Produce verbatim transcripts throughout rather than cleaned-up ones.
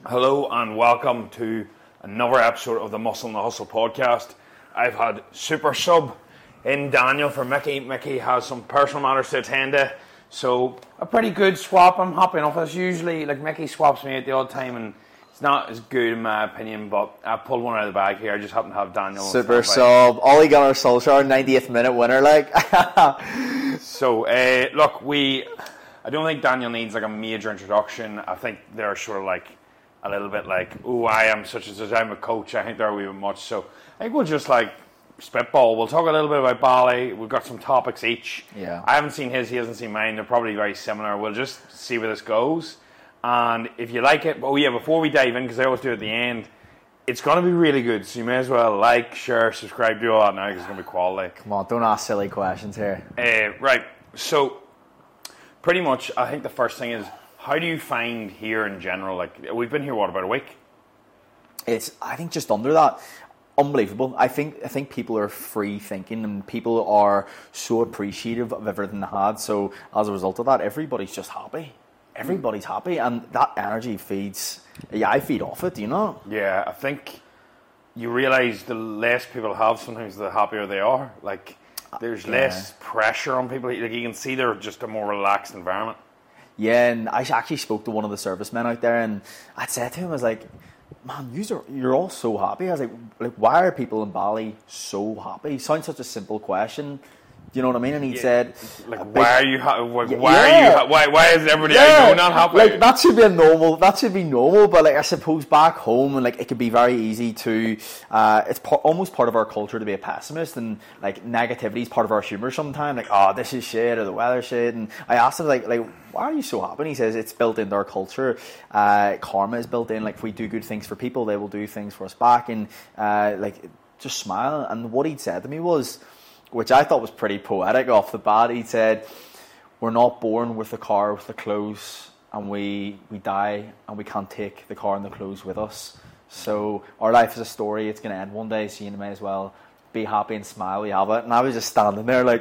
Hello and welcome to another episode of the Muscle and the Hustle podcast. I've had super sub in Daniel for Mickey. Mickey has some personal matters to attend to, so a pretty good swap. I'm happy enough. As usually, like Mickey swaps me at the odd time, and it's not as good in my opinion. But I pulled one out of the bag here. I just happen to have Daniel. Super sub, Ole Gunnar Solskjaer, ninetieth minute winner, like. So uh, look, we. I don't think Daniel needs like a major introduction. I think they're sort of like. A little bit like, oh, I am such and such, I'm a coach. I think they're a wee bit much. So I think we'll just like spitball. We'll talk a little bit about Bali. We've got some topics each. Yeah. I haven't seen his, he hasn't seen mine. They're probably very similar. We'll just see where this goes. And if you like it, oh yeah, before we dive in, because I always do it at the end, it's going to be really good. So you may as well like, share, subscribe, do all that now because it's going to be quality. Come on, don't ask silly questions here. Uh, right. So pretty much, I think the first thing is, how do you find here in general? Like, we've been here, what, about a week? It's, I think, just under that. Unbelievable. I think I think people are free thinking and people are so appreciative of everything they had. So as a result of that, everybody's just happy. Everybody's happy, and that energy feeds. Yeah, I feed off it. You know. Yeah, I think you realise the less people have, sometimes the happier they are. Like, there's yeah. less pressure on people. Like, you can see they're just a more relaxed environment. Yeah, and I actually spoke to one of the servicemen out there, and I said to him, I was like, man, you're, you're all so happy. I was like, like, why are people in Bali so happy? It sounds such a simple question. Do you know what I mean? And he yeah. said, like, why are you ha- like, yeah, why yeah. are you ha- why why is everybody yeah. I know not happy? Like, that should be a normal that should be normal, but like I suppose back home, and like it could be very easy to uh, it's par- almost part of our culture to be a pessimist, and like negativity is part of our humor sometimes, like, oh, this is shit or the weather shit. And I asked him, like like why are you so happy? And he says it's built into our culture. Uh, karma is built in. Like, if we do good things for people, they will do things for us back, and uh, like just smile. And what he'd said to me was, which I thought was pretty poetic off the bat, he said, we're not born with the car, with the clothes, and we we die and we can't take the car and the clothes with us. So our life is a story, it's going to end one day, so you may as well be happy and smile, we have it. And I was just standing there like,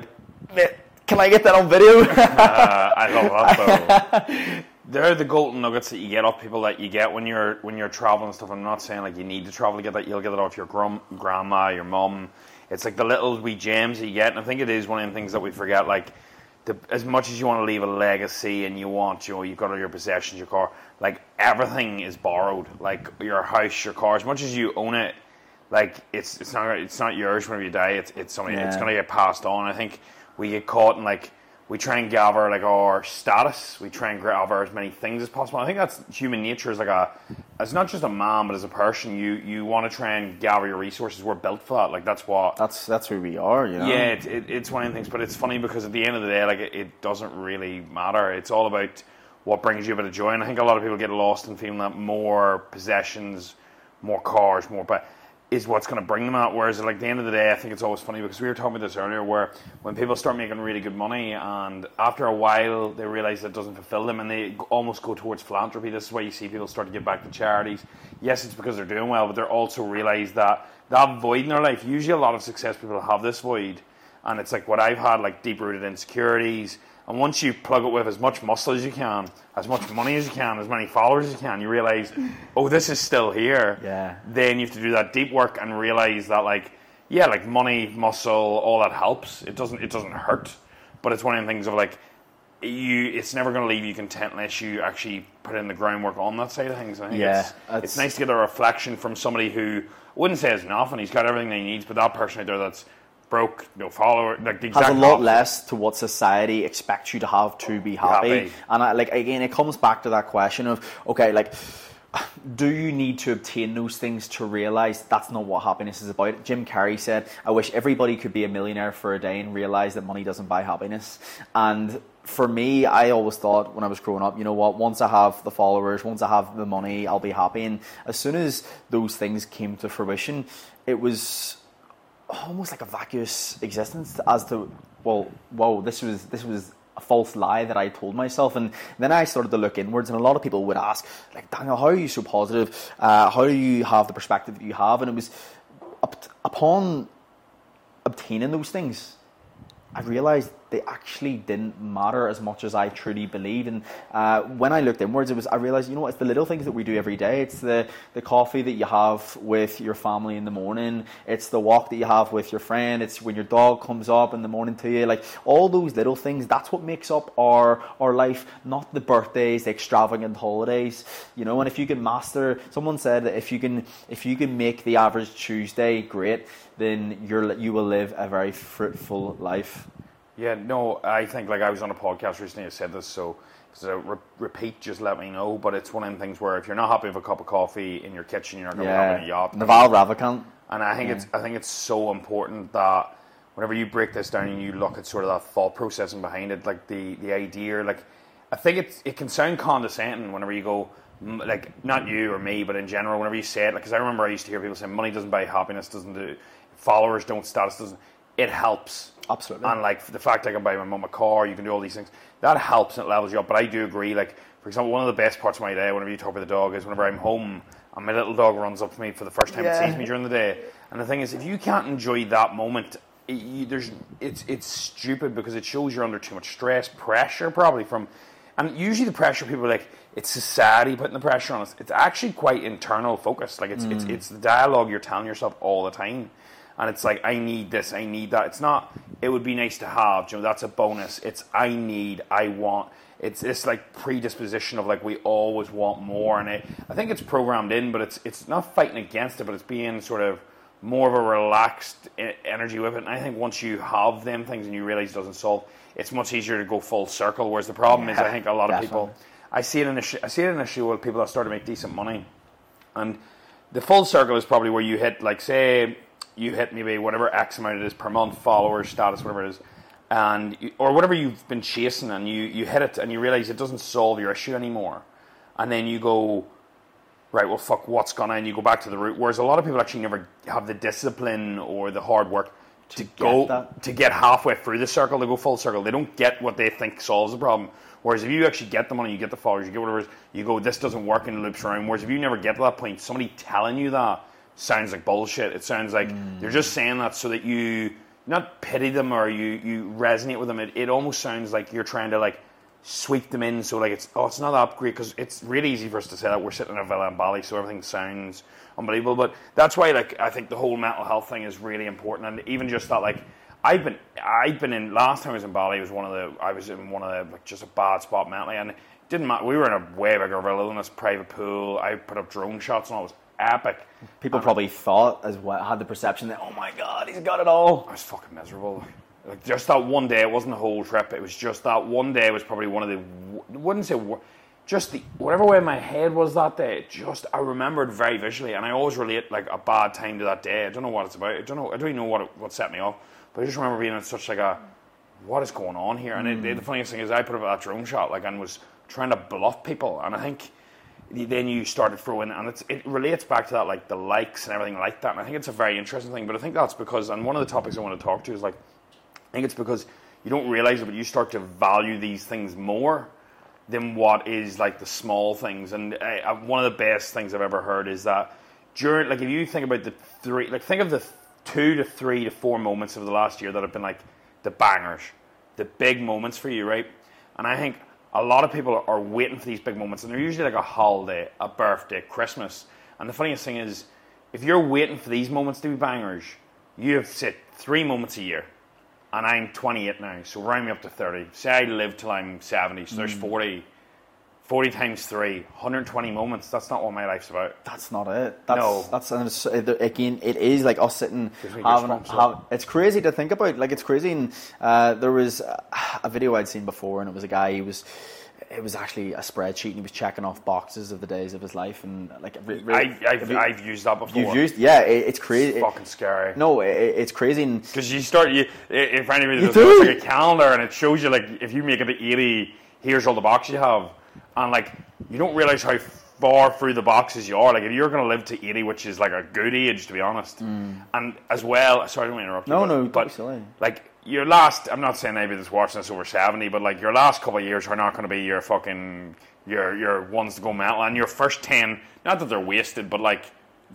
can I get that on video? uh, I love that though. They're the golden nuggets that you get off people that you get when you're when you're traveling and stuff. I'm not saying like you need to travel to get that. You'll get it off your grum, grandma, your mum. It's like the little wee gems that you get, and I think it is one of the things that we forget. Like, the, as much as you want to leave a legacy and you want, you know, you've got all your possessions, your car, like everything is borrowed. Like your house, your car, as much as you own it, like it's it's not it's not yours whenever you die. It's it's something yeah. it's gonna get passed on. I think we get caught in like. We try and gather like our status. We try and gather as many things as possible. I think that's human nature. Is like a, it's not just a man, but as a person, you you want to try and gather your resources. We're built for that. Like that's what. That's that's who we are. You know. Yeah, it, it, it's one of the things. But it's funny because at the end of the day, like it, it doesn't really matter. It's all about what brings you a bit of joy. And I think a lot of people get lost in feeling that more possessions, more cars, more, but. Is what's going to bring them out. Whereas, like, at the end of the day, I think it's always funny because we were talking about this earlier, where when people start making really good money, and after a while they realise that it doesn't fulfil them, and they almost go towards philanthropy. This is why you see people start to give back to charities. Yes, it's because they're doing well, but they're also realise that that void in their life. Usually, a lot of success people have this void, and it's like what I've had, like deep-rooted insecurities. And once you plug it with as much muscle as you can, as much money as you can, as many followers as you can, you realise, oh, this is still here. Yeah. Then you have to do that deep work and realise that, like, yeah, like money, muscle, all that helps. It doesn't, it doesn't hurt, but it's one of the things of like, you, it's never going to leave you content unless you actually put in the groundwork on that side of things. I think yeah, it's, it's nice to get a reflection from somebody who I wouldn't say has nothing. He's got everything that he needs, but that person out there that's broke, no follower, like the exact has a lot opposite. less to what society expects you to have to be happy. happy. And I, like again, it comes back to that question of okay, like, do you need to obtain those things to realize that's not what happiness is about? Jim Carrey said, "I wish everybody could be a millionaire for a day and realize that money doesn't buy happiness." And for me, I always thought when I was growing up, you know what, once I have the followers, once I have the money, I'll be happy. And as soon as those things came to fruition, it was almost like a vacuous existence as to, well, whoa, this was this was a false lie that I told myself. And then I started to look inwards, and a lot of people would ask, like, Daniel, how are you so positive? Uh, how do you have the perspective that you have? And it was up, upon obtaining those things, I realised they they actually didn't matter as much as I truly believed. And uh, when I looked inwards, it was I realized, you know what, it's the little things that we do every day. It's the, the coffee that you have with your family in the morning. It's the walk that you have with your friend. It's when your dog comes up in the morning to you. Like, all those little things, that's what makes up our, our life, not the birthdays, the extravagant holidays. You know, and if you can master, someone said that if you can, if you can make the average Tuesday great, then you're you will live a very fruitful life. Yeah, no, I think, like, I was on a podcast recently, I said this, so so re- repeat, just let me know, but it's one of them things where if you're not happy with a cup of coffee in your kitchen, you're not going to Yeah, have a yacht. Naval Ravikant. And I think Yeah. it's I think it's so important that whenever you break this down and you look at sort of that thought processing behind it, like the, the idea, like, I think it's, it can sound condescending whenever you go, like, not you or me, but in general, whenever you say it, like, because I remember I used to hear people say, money doesn't buy happiness, doesn't do, followers don't, status doesn't. It helps. Absolutely. And, like, the fact I can buy my mum a car, you can do all these things, that helps and it levels you up. But I do agree, like, for example, one of the best parts of my day, whenever you talk about the dog, is whenever I'm home and my little dog runs up to me for the first time Yeah. it sees me during the day. And the thing is, if you can't enjoy that moment, it, you, there's it's it's stupid, because it shows you're under too much stress, pressure probably from... And usually the pressure, people are like, it's society putting the pressure on us. It's actually quite internal focused. Like, it's mm. it's it's the dialogue you're telling yourself all the time. And it's like, I need this, I need that. It's not, it would be nice to have, you know, that's a bonus. It's, I need, I want. It's this, like, predisposition of, like, we always want more. And it, I think it's programmed in, but it's it's not fighting against it, but it's being sort of more of a relaxed energy with it. And I think once you have them things and you realize it doesn't solve, it's much easier to go full circle. Whereas the problem yeah, is, I think a lot of definitely. people, I see it in a sh- I see it in a show with people that start to make decent money, and the full circle is probably where you hit, like, say you hit maybe whatever X amount it is per month, followers, status, whatever it is, and you, or whatever you've been chasing, and you you hit it and you realize it doesn't solve your issue anymore, and then you go, right, well, fuck, what's gonna, and you go back to the root. Whereas a lot of people actually never have the discipline or the hard work to, to go that. to get halfway through the circle, to go full circle. They don't get what they think solves the problem. Whereas if you actually get the money, you get the followers, you get whatever it is, you go, this doesn't work, and it loops around. Whereas if you never get to that point, somebody telling you that sounds like bullshit. It sounds like mm. they're just saying that so that you not pity them or you, you resonate with them. It, it almost sounds like you're trying to, like, sweep them in, so, like, it's oh it's not that great, because it's really easy for us to say that we're sitting in a villa in Bali, so everything sounds unbelievable. But that's why, like, I think the whole mental health thing is really important. And even just that, like, I've been I've been in last time I was in Bali, was one of the I was in one of the, like, just a bad spot mentally, and it didn't matter. We were in a way bigger villa than this, private pool. I put up drone shots and all. It was epic. People and probably thought as well, had the perception that, oh my god, he's got it all. I was fucking miserable. Like, just that one day, it wasn't the whole trip. It was just that one day was probably one of the, I wouldn't say, just the, whatever way my head was that day, it just, I remembered very visually, and I always relate, like, a bad time to that day. I don't know what it's about. I don't know, I don't even know what it, what set me off, but I just remember being in such, like, a, what is going on here? And mm. it, the funniest thing is, I put up that drone shot, like, and was trying to bluff people, and I think then you started throwing, and it's, it relates back to that, like, the likes and everything like that, and I think it's a very interesting thing. But I think that's because, and one of the topics I want to talk to is, like, I think it's because you don't realize it, but you start to value these things more than what is, like, the small things. And I, one of the best things I've ever heard is that during, like, if you think about the three, like, think of the two to three to four moments of the last year that have been, like, the bangers, the big moments for you, right? And I think a lot of people are waiting for these big moments, and they're usually like a holiday, a birthday, Christmas. And the funniest thing is, if you're waiting for these moments to be bangers, you have, say, three moments a year. And I'm twenty-eight now, so round me up to thirty. Say I live till I'm seventy, so there's forty. forty times three, one hundred twenty moments. That's not what my life's about. That's not it. That's, no. That's, and it's, again, it is like us sitting, having, have, it's crazy to think about. Like, it's crazy. And uh, there was a video I'd seen before, and it was a guy, he was, it was actually a spreadsheet, and he was checking off boxes of the days of his life. And like, I, I've, you, I've used that before. You've used, yeah, it, it's crazy. It's fucking scary. No, it, it's crazy. Because you start, you, if anybody does, it's like a calendar, and it shows you, like, if you make it to eighty, here's all the boxes you have. And, like, you don't realise how far through the boxes you are. Like, if you're going to live to eighty, which is, like, a good age, to be honest. Mm. And as well, sorry, I don't want to interrupt you. No, but, no, but, silly. Like, your last, I'm not saying anybody that's watching this over seventy, but, like, your last couple of years are not going to be your fucking, your your ones to go mental. And your first ten, not that they're wasted, but, like, you're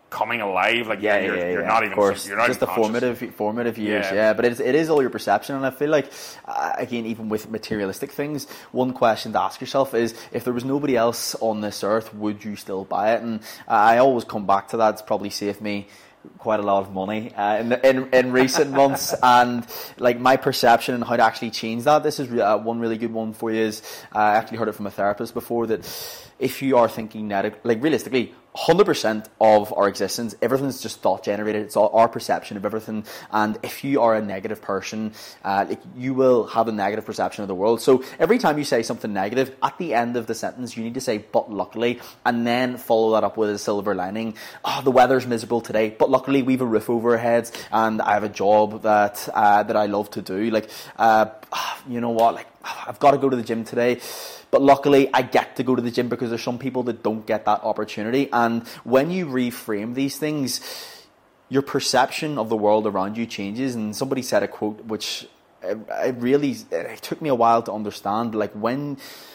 coming alive. Like yeah, you're, yeah, yeah, you're yeah, not of even course. you're not just even the conscious. formative formative years. Yeah, yeah. but it is, it is all your perception, and I feel like uh, again, even with materialistic things, one question to ask yourself is, if there was nobody else on this earth, would you still buy it? And I always come back to that. It's probably saved me quite a lot of money uh, in, in in recent months, and like my perception and how to actually change that. This is uh, one really good one for you. Is uh, I actually heard it from a therapist before, that if you are thinking negative, like realistically, one hundred percent of our existence, everything's just thought generated. It's all our perception of everything. And if you are a negative person, uh, like you will have a negative perception of the world. So every time you say something negative, at the end of the sentence, you need to say, but luckily, and then follow that up with a silver lining. Oh, the weather's miserable today, but luckily we've a roof over our heads and I have a job that uh, that I love to do. Like, uh, you know what, like I've got to go to the gym today, but luckily I get to go to the gym because there's some people that don't get that opportunity. And when you reframe these things, your perception of the world around you changes. And somebody said a quote which it, it really it took me a while to understand. Like when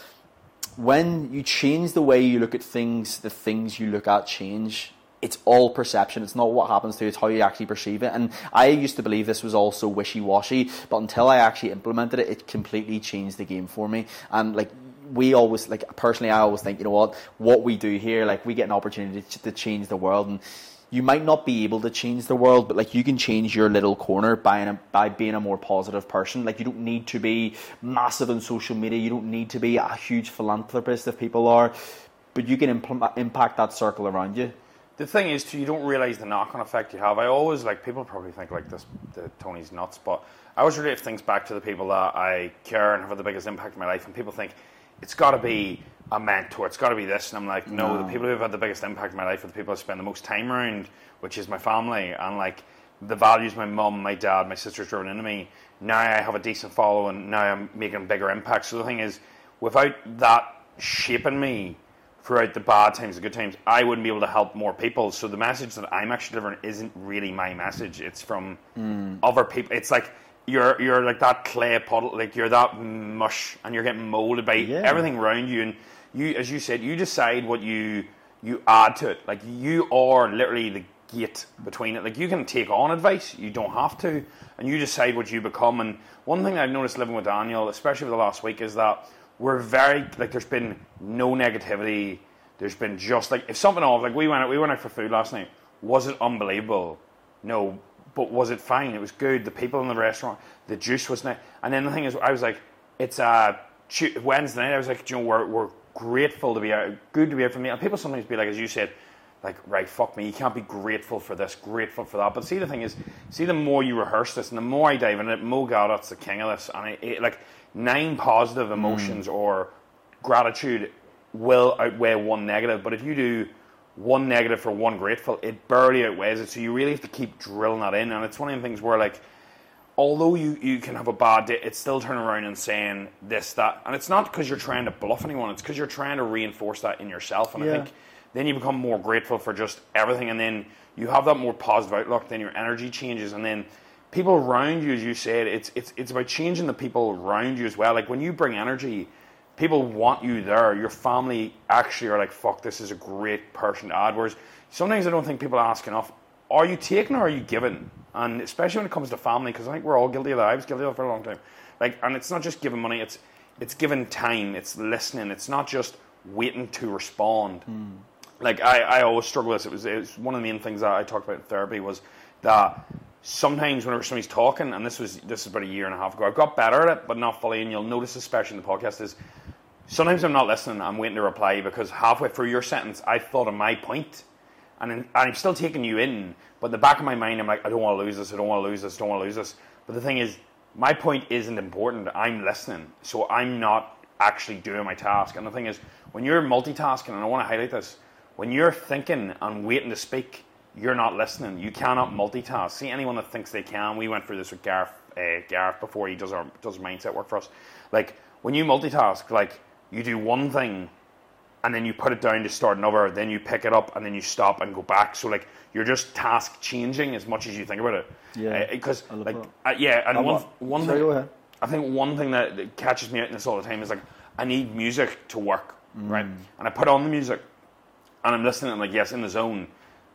when you change the way you look at things, the things you look at change. It's all perception. It's not what happens to you, it's how you actually perceive it. And I used to believe this was also wishy-washy, but until I actually implemented it, it completely changed the game for me. And like we always, like personally, I always think, you know what, what we do here, like we get an opportunity to, to change the world. And you might not be able to change the world, but like you can change your little corner by a, by being a more positive person. Like you don't need to be massive on social media. You don't need to be a huge philanthropist if people are, but you can implement, impact that circle around you. The thing is, too, you don't realise the knock-on effect you have. I always, like, people probably think, like, this, the Tony's nuts, but I always relate things back to the people that I care and have had the biggest impact in my life, and people think, it's got to be a mentor, it's got to be this, and I'm like, no, no, the people who have had the biggest impact in my life are the people I spend the most time around, which is my family, and, like, the values my mum, my dad, my sister's driven into me. Now I have a decent following, now I'm making a bigger impact. So the thing is, without that shaping me throughout the bad times, the good times, I wouldn't be able to help more people. So the message that I'm actually delivering isn't really my message. It's from mm. other people. It's like you're you're like that clay puddle, like you're that mush, and you're getting molded by yeah. everything around you. And you, as you said, you decide what you you add to it. Like you are literally the gate between it. Like you can take on advice, you don't have to, and you decide what you become. And one thing I've noticed living with Daniel, especially over the last week, is that we're very, like, there's been no negativity. There's been just, like, if something off, like, we went out, we went out for food last night. Was it unbelievable? No. But was it fine? It was good. The people in the restaurant, the juice was nice. And then the thing is, I was like, it's uh, Wednesday night. I was like, you know, we're, we're grateful to be out, good to be out for me. And people sometimes be like, as you said, like, right, fuck me, you can't be grateful for this, grateful for that. But see, the thing is, see, the more you rehearse this and the more I dive in it, Mo Gaudat's the king of this. And I, it, like, nine positive emotions mm. or gratitude will outweigh one negative. But if you do one negative for one grateful, it barely outweighs it. So you really have to keep drilling that in. And it's one of the things where, like, although you, you can have a bad day, it's still turning around and saying this, that. And it's not because you're trying to bluff anyone. It's because you're trying to reinforce that in yourself. And yeah. I think then you become more grateful for just everything. And then you have that more positive outlook. Then your energy changes. And then people around you, as you said, it's it's it's about changing the people around you as well. Like when you bring energy, people want you there. Your family actually are like, fuck, this is a great person to add. Whereas sometimes I don't think people ask enough, are you taking or are you giving? And especially when it comes to family, because I think we're all guilty of that. I was guilty of it for a long time. Like, and it's not just giving money, it's it's giving time, it's listening. It's not just waiting to respond. Mm. Like, I, I always struggle with this. It was, it was one of the main things that I talked about in therapy was that sometimes whenever somebody's talking, and this was this is about a year and a half ago, I've got better at it, but not fully, and you'll notice, especially in the podcast, is sometimes I'm not listening, I'm waiting to reply, because halfway through your sentence, I thought of my point, and, in, and I'm still taking you in, but in the back of my mind, I'm like, I don't want to lose this, I don't want to lose this, I don't want to lose this. But the thing is, my point isn't important, I'm listening, so I'm not actually doing my task. And the thing is, when you're multitasking, and I want to highlight this, when you're thinking and waiting to speak, you're not listening. You cannot multitask. See, anyone that thinks they can, we went through this with Gareth, uh, Gareth before he does our does mindset work for us. Like, when you multitask, like, you do one thing, and then you put it down to start another, then you pick it up, and then you stop and go back. So, like, you're just task changing as much as you think about it. Yeah. Because, uh, like, uh, yeah, and I'm one, one sorry, thing, go ahead. I think one thing that, that catches me out in this all the time is, like, I need music to work, mm. right? And I put on the music, and I'm listening, I'm like, yes, in the zone.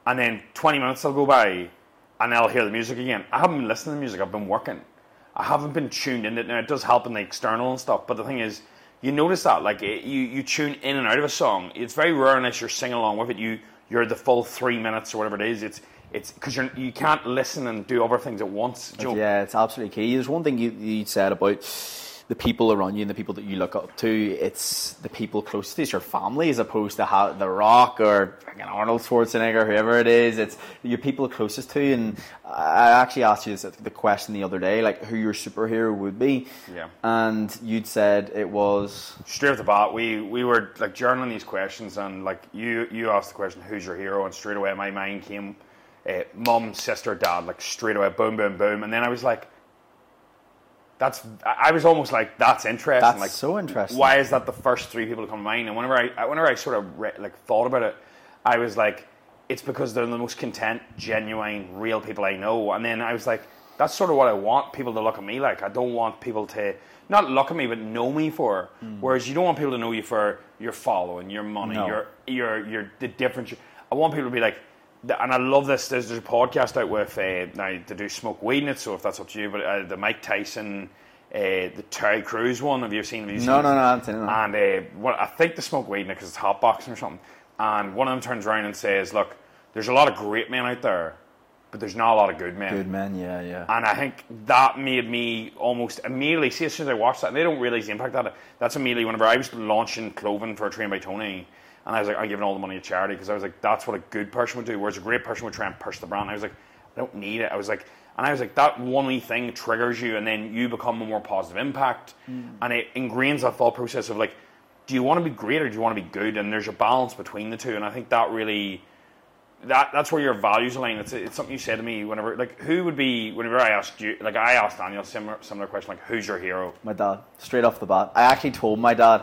and then twenty minutes will go by, and I'll hear the music again. I haven't been listening to the music. I've been working. I haven't been tuned in. Now, it does help in the external and stuff, but the thing is, you notice that, like, it, you, you tune in and out of a song. It's very rare unless you're singing along with it. You, you're the full three minutes or whatever it is. It's it's because you're you can't listen and do other things at once. Joe. Yeah, it's absolutely key. There's one thing you, you said about the people around you and the people that you look up to. It's the people close to you, it's your family, as opposed to how The Rock or Arnold Schwarzenegger, whoever it is. It's your people closest to you. And I actually asked you this, the question the other day, like who your superhero would be. Yeah. And you'd said it was straight off the bat. We we were like journaling these questions, and like you you asked the question, who's your hero? And straight away my mind came, uh, mum, sister, dad. Like straight away, boom, boom, boom. And then I was like, That's. I was almost like, that's interesting. That's like, so interesting. Why is that the first three people to come to mind? And whenever I, whenever I sort of re- like thought about it, I was like, it's because they're the most content, genuine, real people I know. And then I was like, that's sort of what I want people to look at me like. I don't want people to not look at me, but know me for. Mm. Whereas you don't want people to know you for your following, your money, no. your your your the difference. I want people to be like. And I love this. There's, there's a podcast out with uh, now they do smoke weed in it, so if that's up to you. But uh, the Mike Tyson, uh, the Terry Crews one. Have you seen? Have you seen no, it? no, no, I haven't seen it. No. And uh, what I think they smoke weed in it because it's hot boxing or something. And one of them turns around and says, "Look, there's a lot of great men out there, but there's not a lot of good men." Good men, yeah, yeah. And I think that made me almost immediately see as soon as I watched that. And they don't realise the impact of that. That's immediately whenever I was launching clothing for Trained by Tony. And I was like, I'm giving all the money to charity because I was like, that's what a good person would do. Whereas a great person would try and push the brand. I was like, I don't need it. I was like, and I was like, that one wee thing triggers you, and then you become a more positive impact, mm. and it ingrains that thought process of like, do you want to be great or do you want to be good? And there's a balance between the two, and I think that really, that that's where your values align. It's it's something you said to me whenever, like, who would be whenever I asked you, like I asked Daniel similar similar question, like, who's your hero? My dad, straight off the bat. I actually told my dad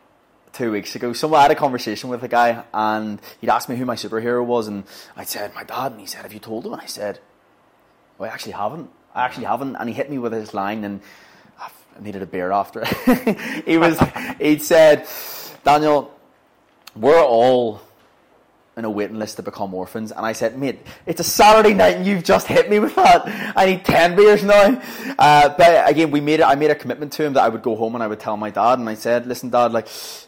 two weeks ago. So I had a conversation with a guy, and he'd asked me who my superhero was, and I said my dad, and he said, have you told him? And I said, well, I actually haven't. I actually haven't. And he hit me with his line, and I needed a beer after it. he was, he'd said, Daniel, we're all in a waiting list to become orphans. And I said, mate, it's a Saturday night and you've just hit me with that. I need ten beers now. Uh, but again, we made it. I made a commitment to him that I would go home and I would tell my dad. And I said, listen, Dad, like,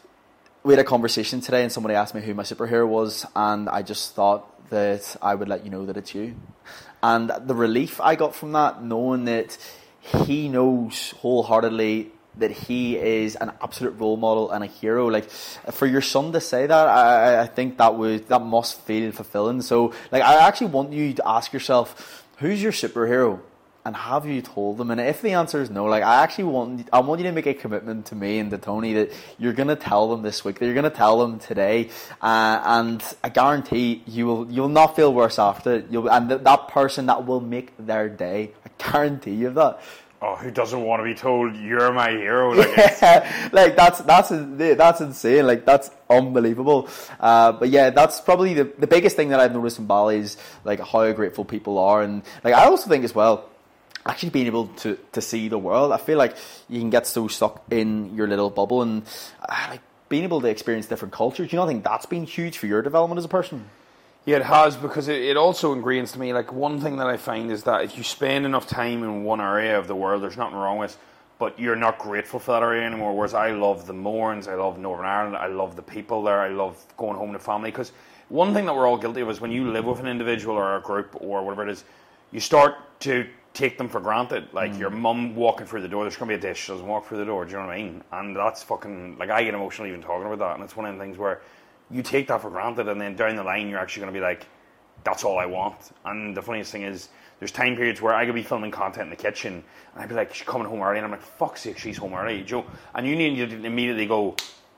we had a conversation today and somebody asked me who my superhero was, and I just thought that I would let you know that it's you. And the relief I got from that, knowing that he knows wholeheartedly that he is an absolute role model and a hero. Like, for your son to say that, I, I think that would that must feel fulfilling. So, like, I actually want you to ask yourself, who's your superhero? And have you told them? And if the answer is no, like, I actually want I want you to make a commitment to me and to Tony that you're going to tell them this week, that you're going to tell them today, uh, and I guarantee you will you'll not feel worse after it. You'll and th- that person, that will make their day. I guarantee you that. Oh, who doesn't want to be told you're my hero? Like, yeah, like that's that's that's insane. Like, that's unbelievable. Uh, but yeah, that's probably the the biggest thing that I've noticed in Bali is like how grateful people are, and like I also think as well, actually being able to, to see the world. I feel like you can get so stuck in your little bubble, and uh, like being able to experience different cultures. Do you not think that's been huge for your development as a person? Yeah, it has, because it, it also ingrains to me, like, one thing that I find is that if you spend enough time in one area of the world, there's nothing wrong with, but you're not grateful for that area anymore. Whereas I love the Mournes, I love Northern Ireland, I love the people there, I love going home to family. Because one thing that we're all guilty of is when you live with an individual or a group or whatever it is, you start to take them for granted. Like, mm. your mum walking through the door, there's going to be a dish, she doesn't walk through the door, do you know what I mean? And that's fucking, like, I get emotional even talking about that, and it's one of the things where you take that for granted, and then down the line you're actually going to be like, that's all I want. And the funniest thing is, there's time periods where I could be filming content in the kitchen, and I'd be like, she's coming home early, and I'm like, fuck's sake, she's home early, Joe. And you need to immediately go,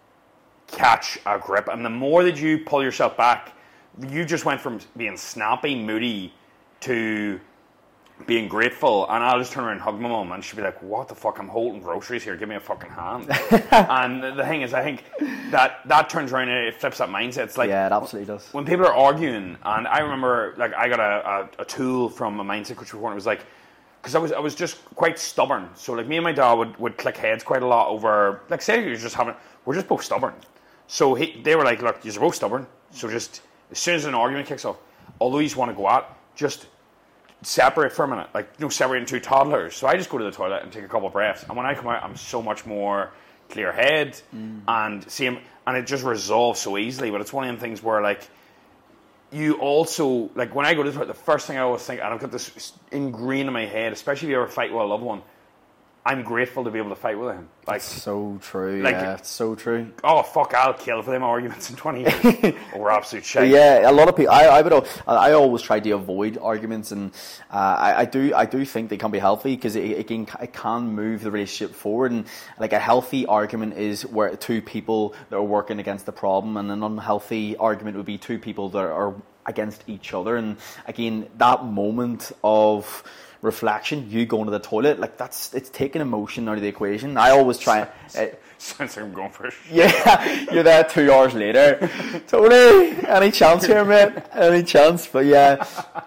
catch a grip. And the more that you pull yourself back, you just went from being snappy, moody, to being grateful. And I'll just turn around and hug my mum, and she'll be like, what the fuck, I'm holding groceries here, give me a fucking hand. And the thing is, I think that that turns around and it flips that mindset. It's like, yeah, it absolutely does. When people are arguing, and I remember, like, I got a, a, a tool from a mindset coach before, and it was like, because I was I was just quite stubborn. So, like, me and my dad would, would click heads quite a lot over, like, say you're just having, we're just both stubborn. So he, they were like, look, you're both stubborn, so just, as soon as an argument kicks off, although you want to go at, just separate for a minute. Like, you know, separate into toddlers. So I just go to the toilet and take a couple of breaths. And when I come out, I'm so much more clear head mm. and same, and it just resolves so easily. But it's one of them things where, like, you also, like, when I go to the toilet, the first thing I always think, and I've got this ingrained in my head, especially if you ever fight with a loved one, I'm grateful to be able to fight with him. Like, it's so true. Like, yeah, it's so true. Oh fuck! I'll kill for them arguments in twenty years. Or absolute shit. Yeah, a lot of people. I, I would. I always try to avoid arguments, and uh, I, I do. I do think they can be healthy because it, it can. It can move the relationship forward. And like a healthy argument is where two people that are working against the problem, and an unhealthy argument would be two people that are against each other. And again, that moment of reflection, you going to the toilet, like that's it's taking emotion out of the equation. I always try. Uh, Sounds like I'm going for a shit. Yeah, you're there two hours later. Tony, any chance here, mate? Any chance? But yeah,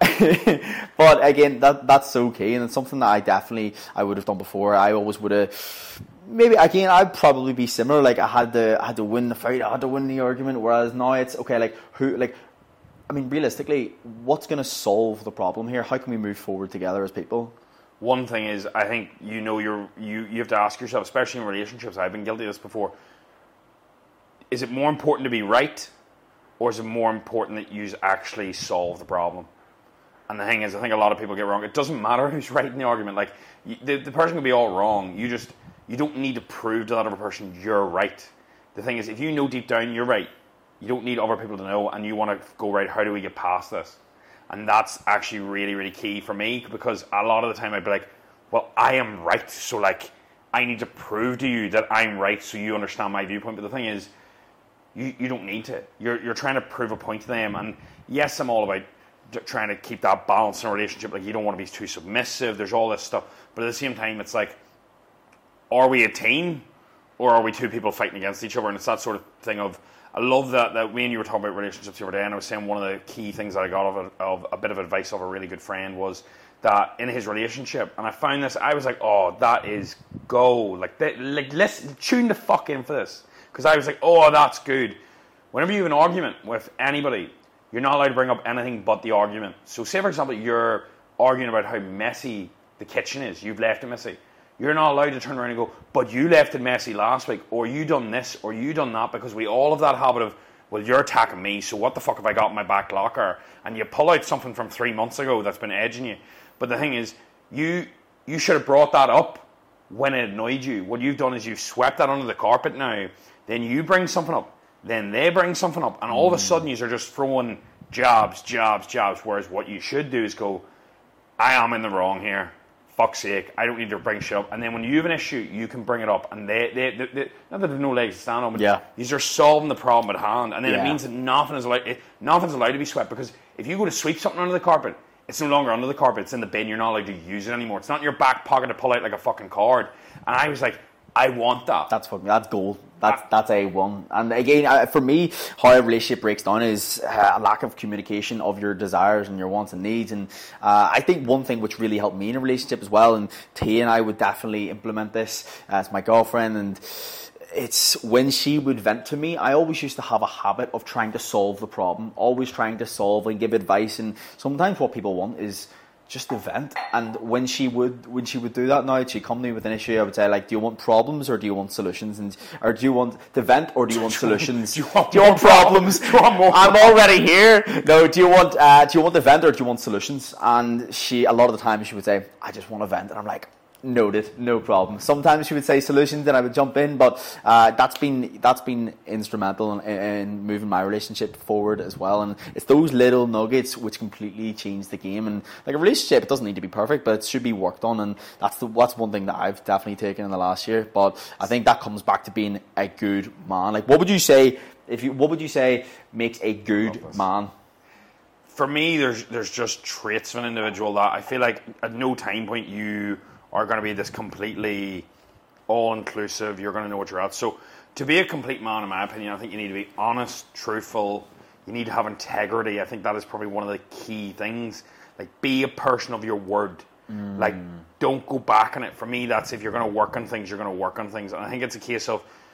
but again, that that's so key, and it's something that I definitely I would have done before. I always would have. Maybe again, I'd probably be similar. Like I had to, I had to win the fight. I had to win the argument. Whereas now it's okay. Like who, like. I mean, realistically, what's going to solve the problem here? How can we move forward together as people? One thing is, I think you know you're you you have to ask yourself, especially in relationships. I've been guilty of this before. Is it more important to be right, or is it more important that you actually solve the problem? And the thing is, I think a lot of people get wrong. It doesn't matter who's right in the argument. Like you, the the person can be all wrong. You just you don't need to prove to that other person you're right. The thing is, if you know deep down you're right, you don't need other people to know, and you want to go, right, how do we get past this? And that's actually really, really key for me, because a lot of the time I'd be like, well, I am right, so like, I need to prove to you that I'm right so you understand my viewpoint. But the thing is, you, you don't need to. You're, you're trying to prove a point to them. And yes, I'm all about trying to keep that balance in a relationship. Like, you don't want to be too submissive. There's all this stuff. But at the same time, it's like, are we a team, or are we two people fighting against each other? And it's that sort of thing of, I love that, that when you were talking about relationships the other day, and I was saying one of the key things that I got of a, of a bit of advice of a really good friend was that in his relationship, and I found this, I was like, oh, that is go. Like, they, like let's tune the fuck in for this. Because I was like, oh, that's good. Whenever you have an argument with anybody, you're not allowed to bring up anything but the argument. So say, for example, you're arguing about how messy the kitchen is. You've left it messy. You're not allowed to turn around and go, but you left it messy last week, or you done this, or you done that, because we all have that habit of, well, you're attacking me, so what the fuck have I got in my back locker? And you pull out something from three months ago that's been edging you. But the thing is, you you should have brought that up when it annoyed you. What you've done is you've swept that under the carpet now. Then you bring something up. Then they bring something up. And all of a sudden, you're just throwing jabs, jabs, jabs. Whereas what you should do is go, I am in the wrong here. Fuck's sake, I don't need to bring shit up. And then when you have an issue, you can bring it up. And they, they, they, they not that there's no legs to stand on, but yeah. these are solving the problem at hand. And then yeah. it means that nothing is allowed, it, nothing's allowed to be swept. Because if you go to sweep something under the carpet, it's no longer under the carpet, it's in the bin, you're not allowed to use it anymore. It's not in your back pocket to pull out like a fucking card. And I was like, I want that. That's fucking, that's gold. That's that's A one. And again, uh, for me, how a relationship breaks down is uh, a lack of communication of your desires and your wants and needs. And uh, I think one thing which really helped me in a relationship as well, and T and I would definitely implement this as my girlfriend, and it's when she would vent to me, I always used to have a habit of trying to solve the problem, always trying to solve and give advice. And sometimes what people want is just to vent. And when she would when she would do that now, she'd come to me with an issue, I would say, like, do you want problems or do you want solutions? And or do you want to vent or do you want solutions? do you want, do you want problems? Do you want more I'm already here. No, do you want uh, do you want to vent or do you want solutions? And she, a lot of the time, she would say, I just want to vent. And I'm like, noted, no problem. Sometimes she would say solutions and I would jump in, but uh, that's been that's been instrumental in, in moving my relationship forward as well. And it's those little nuggets which completely change the game. And like a relationship, it doesn't need to be perfect, but it should be worked on. And that's the that's one thing that I've definitely taken in the last year. But I think that comes back to being a good man. Like, what would you say if you what would you say makes a good man? For me, there's there's just traits of an individual that I feel like at no time point you are going to be this completely all-inclusive, you're going to know what you're at. So to be a complete man, in my opinion, I think you need to be honest, truthful, you need to have integrity. I think that is probably one of the key things. Like, be a person of your word. Mm. Like, don't go back on it. For me, that's if you're going to work on things, you're going to work on things. And I think it's a case of,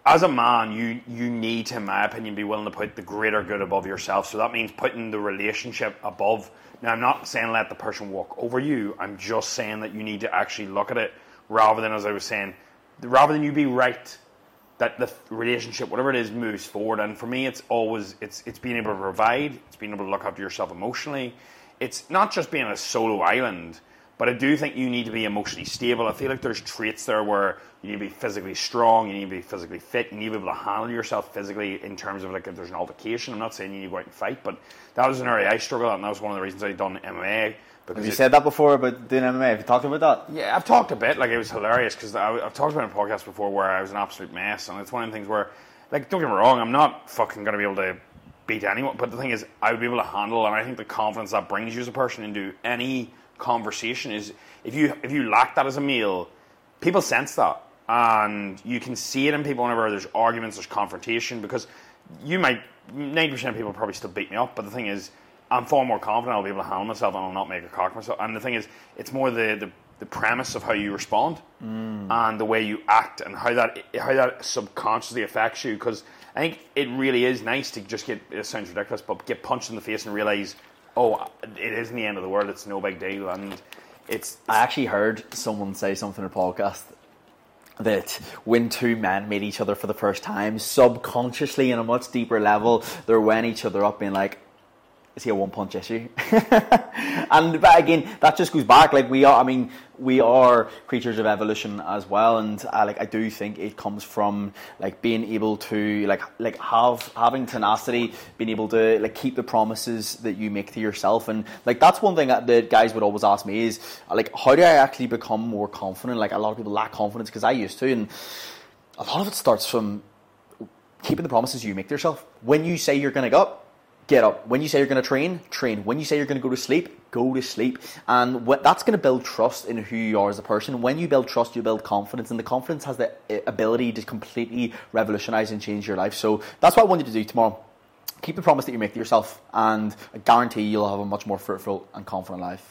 as a man, you you need to, in my opinion, be willing to put the greater good above yourself. So that means putting the relationship above. Now, I'm not saying let the person walk over you. I'm just saying that you need to actually look at it rather than, as I was saying, rather than you be right, that the relationship, whatever it is, moves forward. And for me, it's always, it's it's being able to provide, it's being able to look after yourself emotionally. It's not just being a solo island, but I do think you need to be emotionally stable. I feel like there's traits there where you need to be physically strong, you need to be physically fit, you need to be able to handle yourself physically in terms of like if there's an altercation. I'm not saying you need to go out and fight, but that was an area I struggled at, and that was one of the reasons I done M M A. Have you it, said that before about doing M M A? Have you talked about that? Yeah, I've talked a bit. Like, it was hilarious because I've talked about it in a podcast before where I was an absolute mess, and it's one of the things where, like, don't get me wrong, I'm not fucking going to be able to beat anyone, but the thing is, I would be able to handle, and I think the confidence that brings you as a person into any conversation is, if you if you lack that as a male, people sense that, and you can see it in people whenever there's arguments, there's confrontation, because you might, ninety percent of people probably still beat me up, but the thing is, I'm far more confident I'll be able to handle myself and I'll not make a cock of myself. And the thing is, it's more the, the, the premise of how you respond mm. and the way you act and how that how that subconsciously affects you. Because I think it really is nice to just get, it sounds ridiculous, but get punched in the face and realise, oh, it isn't the end of the world, it's no big deal. And it's... it's I actually heard someone say something in a podcast that when two men meet each other for the first time, subconsciously on a much deeper level, they're weighing each other up being like, is he a one-punch issue? And but again, that just goes back. Like we are, I mean, we are creatures of evolution as well, and uh, like I do think it comes from like being able to like like have having tenacity, being able to like keep the promises that you make to yourself, and like that's one thing that the guys would always ask me is like, how do I actually become more confident? Like a lot of people lack confidence because I used to, and a lot of it starts from keeping the promises you make to yourself. When you say you're going to get up, get up. When you say you're going to train, train. When you say you're going to go to sleep, go to sleep. And what, that's going to build trust in who you are as a person. When you build trust, you build confidence. And the confidence has the ability to completely revolutionize and change your life. So that's what I want you to do tomorrow. Keep the promise that you make to yourself. And I guarantee you'll have a much more fruitful and confident life.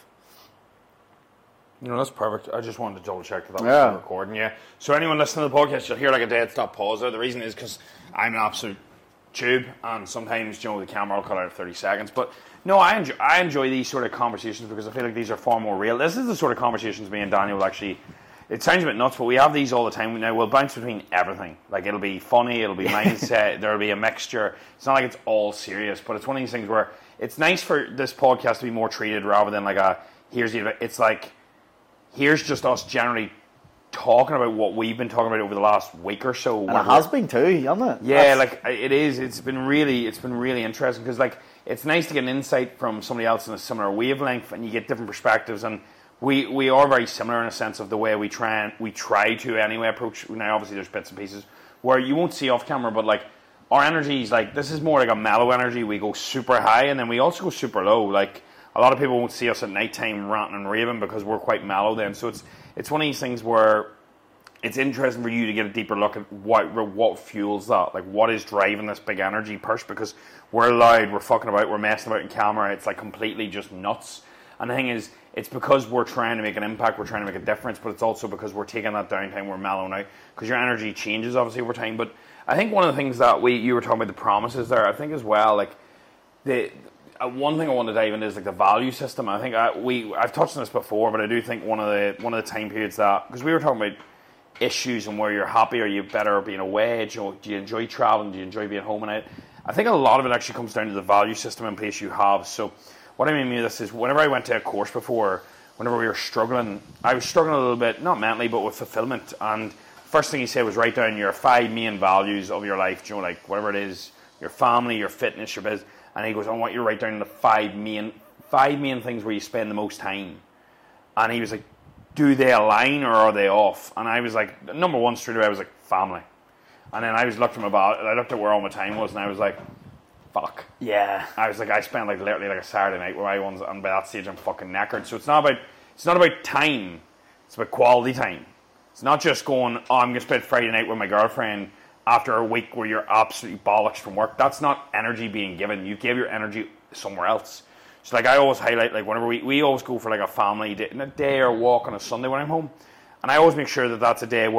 You know, that's perfect. I just wanted to double check that that was yeah. still recording. Yeah. So anyone listening to the podcast, you'll hear like a dead stop pause there. The reason is because I'm an absolute tube, and sometimes, you know, the camera will cut out of thirty seconds. But no, I enjoy I enjoy these sort of conversations because I feel like these are far more real. This is the sort of conversations me and Daniel will actually. It sounds a bit nuts, but we have these all the time. Now we'll bounce between everything. Like it'll be funny, it'll be mindset, there'll be a mixture. It's not like it's all serious, but it's one of these things where it's nice for this podcast to be more treated rather than like a here's the. It's like here's just us generally talking about what we've been talking about over the last week or so. And it has been too, hasn't it? Yeah, That's... like it is. It's been really, it's been really interesting because like it's nice to get an insight from somebody else in a similar wavelength, and you get different perspectives. And we we are very similar in a sense of the way we try and we try to anyway approach. Now, obviously, there's bits and pieces where you won't see off camera, but like our energy is like this is more like a mellow energy. We go super high, and then we also go super low. Like a lot of people won't see us at nighttime ranting and raving because we're quite mellow then. So it's it's one of these things where it's interesting for you to get a deeper look at what what fuels that, like what is driving this big energy push, because we're loud, we're fucking about, we're messing about in camera, it's like completely just nuts. And the thing is, it's because we're trying to make an impact, we're trying to make a difference, but it's also because we're taking that downtime, we're mellowing out, because your energy changes obviously over time. But I think one of the things that we, you were talking about the promises there, I think as well, like the uh, one thing I want to dive into is like the value system. I think I, we, I've touched on this before, but I do think one of the one of the time periods that, because we were talking about issues and where you're happy, or you better being away, do you, do you enjoy traveling, do you enjoy being home and out? I think a lot of it actually comes down to the value system in place you have. So what I mean by this is, whenever I went to a course before, whenever we were struggling, I was struggling a little bit, not mentally, but with fulfillment. And first thing he said was write down your five main values of your life, you know, like whatever it is, your family, your fitness, your business. And he goes, I want you to write down the five main five main things where you spend the most time. And he was like, do they align or are they off? And I was like, number one straight away, I was like, family. And then I was looked at my about, I looked at where all my time was, and I was like, fuck. Yeah. I was like, I spent like literally like a Saturday night where I was, and by that stage I'm fucking knackered. So it's not about it's not about time, it's about quality time. It's not just going, oh, I'm gonna spend Friday night with my girlfriend after a week where you're absolutely bollocks from work. That's not energy being given. You gave your energy somewhere else. So like I always highlight, like whenever we, we always go for like a family day, a day or walk on a Sunday when I'm home. And I always make sure that that's a day where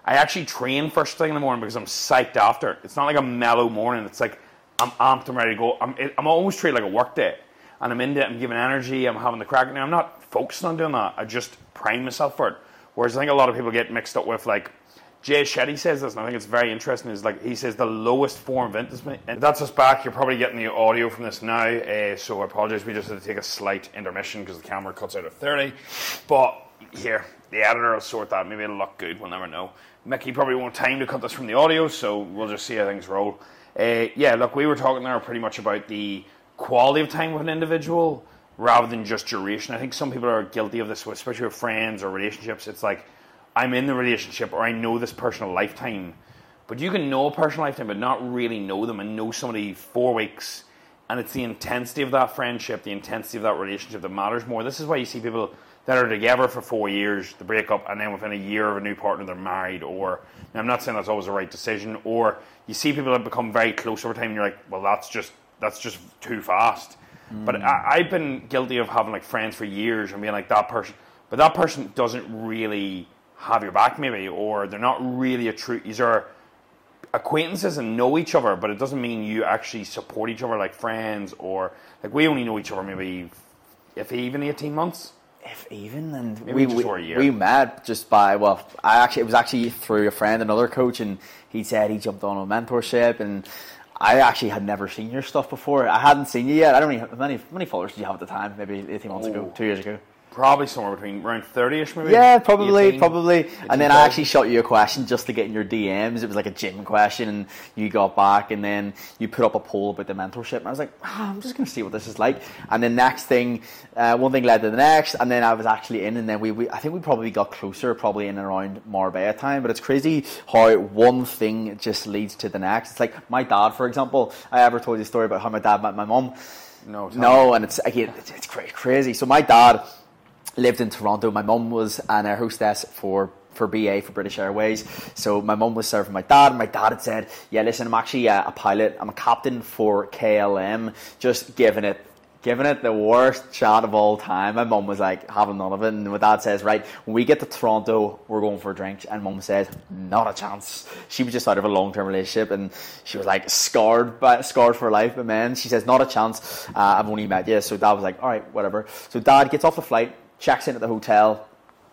I actually train first thing in the morning because I'm psyched after it. It's not like a mellow morning. It's like I'm amped, I'm ready to go. I'm, I'm always treated like a work day. And I'm into it, I'm giving energy, I'm having the crack. Now, I'm not focusing on doing that. I just prime myself for it. Whereas I think a lot of people get mixed up with, like, Jay Shetty says this, and I think it's very interesting, is like, he says the lowest form of intimacy. And that's us back. You're probably getting the audio from this now, uh, so I apologise. We just had to take a slight intermission because the camera cuts out at thirty. But here, the editor will sort that. Maybe it'll look good, we'll never know. Mickey probably won't have time to cut this from the audio, so we'll just see how things roll. Uh, yeah, look, we were talking there pretty much about the quality of time with an individual rather than just duration. I think some people are guilty of this, especially with friends or relationships. It's like, I'm in the relationship or I know this person a lifetime. But you can know a person a lifetime but not really know them, and know somebody four weeks. And it's the intensity of that friendship, the intensity of that relationship that matters more. This is why you see people that are together for four years, they break up, and then within a year of a new partner, they're married. Or, now I'm not saying that's always the right decision. Or you see people that become very close over time and you're like, well, that's just that's just too fast. Mm. But I, I've been guilty of having like friends for years and being like that person. But that person doesn't really have your back maybe, or they're not really a true, these are acquaintances and know each other, but it doesn't mean you actually support each other like friends. Or like, we only know each other maybe, if even eighteen months. If even, and maybe we just we, for a year. we met just by, well, I actually, it was actually through a friend, another coach, and he said he jumped on a mentorship, and I actually had never seen your stuff before. I hadn't seen you yet. I don't really, how many, how many followers did you have at the time? Maybe eighteen months oh. ago, two years ago. Probably somewhere between around thirty-ish maybe? Yeah, probably, eighteen, probably. eighteen, and then I actually shot you a question just to get in your D Ms. It was like a gym question, and you got back, and then you put up a poll about the mentorship, and I was like, oh, I'm just going to see what this is like. And the next thing, uh, one thing led to the next, and then I was actually in, and then we, we I think we probably got closer, probably in and around Marbella time. But it's crazy how one thing just leads to the next. It's like my dad, for example. I ever told you a story about how my dad met my mum? No, no, me. And it's again, it's, it's crazy. So my dad lived in Toronto. My mum was an air hostess for, for B A, for British Airways. So my mum was serving my dad, and my dad had said, yeah, listen, I'm actually a, a pilot. I'm a captain for K L M. Just giving it giving it the worst shot of all time. My mum was like, having none of it. And my dad says, right, when we get to Toronto, we're going for drinks. And mum says, not a chance. She was just out of a long-term relationship, and she was like scarred by, scarred for life. But man, she says, not a chance. Uh, I've only met you. So dad was like, all right, whatever. So dad gets off the flight, checks in at the hotel,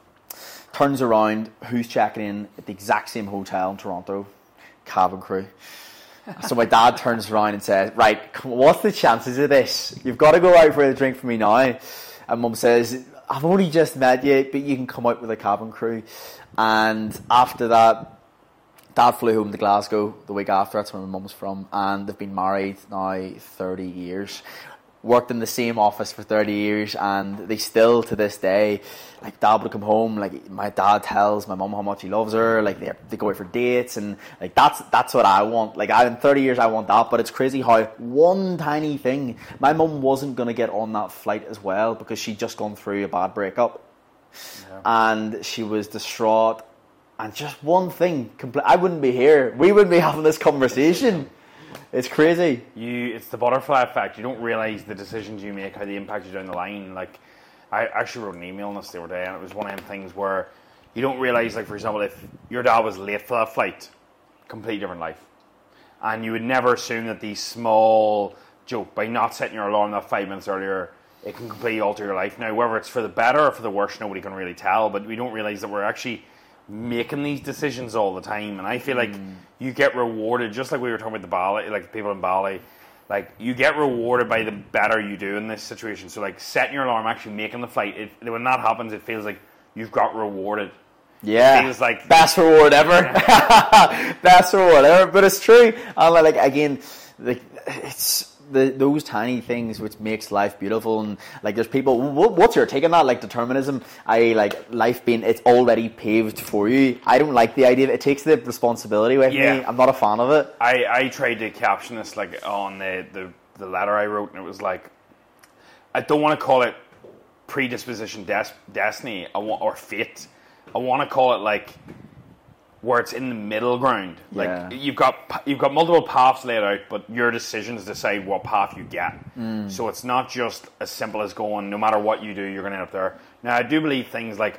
turns around, who's checking in at the exact same hotel in Toronto? Cabin crew. So my dad turns around and says, right, come on, what's the chances of this? You've got to go out for a drink for me now. And mum says, I've only just met you, but you can come out with a cabin crew. And after that, dad flew home to Glasgow the week after. That's where my mum's from. And they've been married now thirty years. Worked in the same office for thirty years, and they still, to this day, like, dad would come home, like, my dad tells my mum how much he loves her, like, they, they go out for dates, and, like, that's that's what I want. Like, I, in thirty years, I want that, but it's crazy how one tiny thing, my mum wasn't going to get on that flight as well, because she'd just gone through a bad breakup, yeah. And she was distraught, and just one thing, compl- I wouldn't be here, we wouldn't be having this conversation. It's crazy. You, it's the butterfly effect. You don't realise the decisions you make, how they impact you down the line. Like, I actually wrote an email on this the other day, and it was one of them things where you don't realise, like, for example, if your dad was late for that flight, completely different life. And you would never assume that these small joke, by not setting your alarm that five minutes earlier, it can completely alter your life. Now, whether it's for the better or for the worse, nobody can really tell, but we don't realise that we're actually making these decisions all the time. And I feel like mm. you get rewarded, just like we were talking about the Bali, like people in Bali, like, you get rewarded by the better you do in this situation. So, like, setting your alarm, actually making the flight, it, when that happens, it feels like you've got rewarded. Yeah, it feels like best reward ever. Best reward ever. But it's true. And like, again, like, it's the, those tiny things which makes life beautiful. And like, there's people, what, what's your take on that? Like, determinism, I like life being, it's already paved for you. I don't like the idea of it. It takes the responsibility away from yeah. me. I'm not a fan of it. I, I tried to caption this like on the, the, the letter I wrote, and it was like, I don't want to call it predisposition, des- destiny, I want, or fate. I want to call it like where it's in the middle ground. Like, yeah. you've got you've got multiple paths laid out, but your decisions decide what path you get. Mm. So it's not just as simple as going, no matter what you do, you're going to end up there. Now, I do believe things like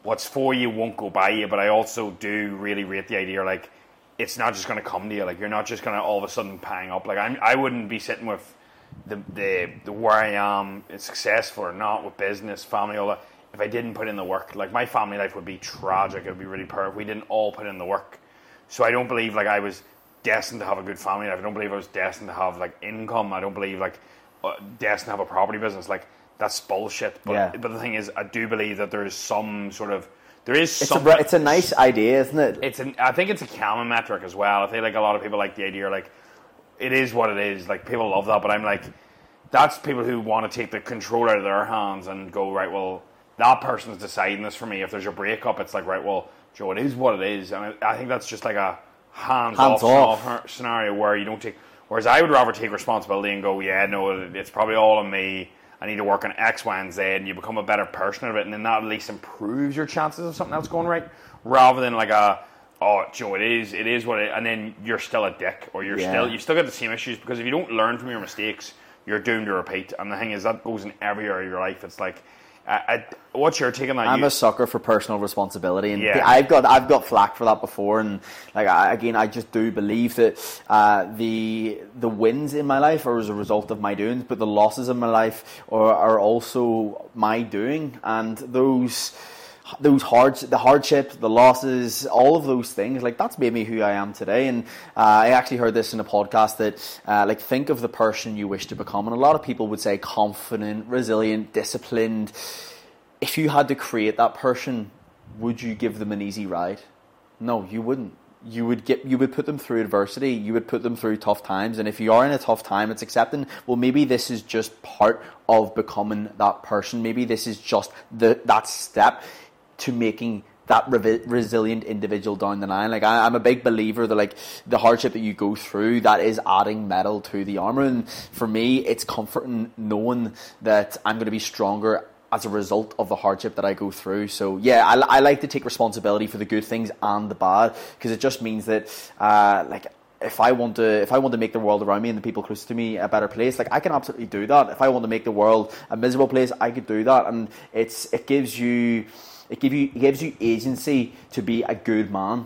what's for you won't go by you, but I also do really rate the idea, like, it's not just going to come to you. Like, you're not just going to all of a sudden pang up. Like, I'm, I wouldn't be sitting with the, the the where I am, successful or not, with business, family, all that, if I didn't put in the work. Like, my family life would be tragic. It would be really poor if we didn't all put in the work. So I don't believe, like, I was destined to have a good family life. I don't believe I was destined to have, like, income. I don't believe, like, uh, destined to have a property business. Like, that's bullshit. But, yeah. but the thing is, I do believe that there is some sort of, there is it's some... A, it's a nice idea, isn't it? It's an, I think it's a common metric as well. I feel like a lot of people like the idea, like, it is what it is. Like, people love that, but I'm like, that's people who want to take the control out of their hands and go, right, well, that person's deciding this for me. If there's a breakup, it's like, right, well, Joe, it is what it is. And I, I think that's just like a hands-off hands off. scenario where you don't take... Whereas I would rather take responsibility and go, yeah, no, it's probably all on me. I need to work on X, Y, and Z, and you become a better person of it, and then that at least improves your chances of something else going right, rather than like a, oh, Joe, it is, it is what it is, and then you're still a dick, or you're yeah. still, you still got the same issues, because if you don't learn from your mistakes, you're doomed to repeat. And the thing is, that goes in every area of your life. It's like, I, I, what's your take on that? I'm you, a sucker for personal responsibility, and yeah. I've got I've got flack for that before. And like I, again, I just do believe that uh, the the wins in my life are as a result of my doings, but the losses in my life are, are also my doing, and those. Those hard, the hardships, the losses, all of those things, like that's made me who I am today. And uh, I actually heard this in a podcast that, uh, like, think of the person you wish to become. And a lot of people would say confident, resilient, disciplined. If you had to create that person, would you give them an easy ride? No, you wouldn't. You would get, you would put them through adversity. You would put them through tough times. And if you are in a tough time, it's accepting, well, maybe this is just part of becoming that person. Maybe this is just the that step to making that re- resilient individual down the line. Like I, I'm a big believer that like the hardship that you go through, that is adding metal to the armor. And for me, it's comforting knowing that I'm going to be stronger as a result of the hardship that I go through. So yeah, I, I like to take responsibility for the good things and the bad, because it just means that uh, like if I want to, if I want to make the world around me and the people close to me a better place, like I can absolutely do that. If I want to make the world a miserable place, I could do that. And it's it gives you. It gives you it gives you agency to be a good man.